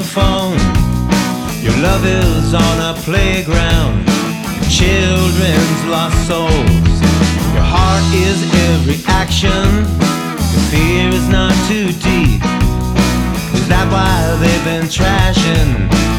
the phone. Your love is on a playground, children's lost souls. Your heart is every action, your fear is not too deep. Is that why they've been trashing